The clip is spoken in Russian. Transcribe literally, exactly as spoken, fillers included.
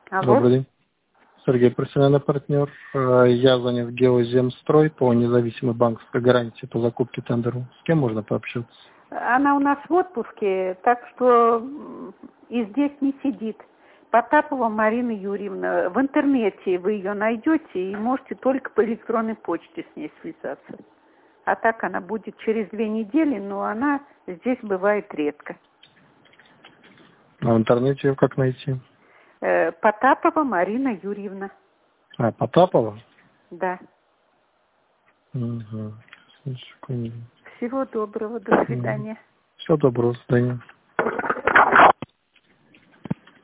Алло. Добрый день. Сергей, профессиональный партнер. Э, Я занят Геоземстрой по независимой банковской гарантии по закупке тендеру. С кем можно пообщаться? Она у нас в отпуске, так что м, и здесь не сидит. Потапова Марина Юрьевна. В интернете вы ее найдете и можете только по электронной почте с ней связаться. А так она будет через две недели, но она здесь бывает редко. А в интернете ее как найти? Э, Потапова Марина Юрьевна. А, Потапова? Да. Угу. Всего доброго, до свидания. Все доброго, до свидания.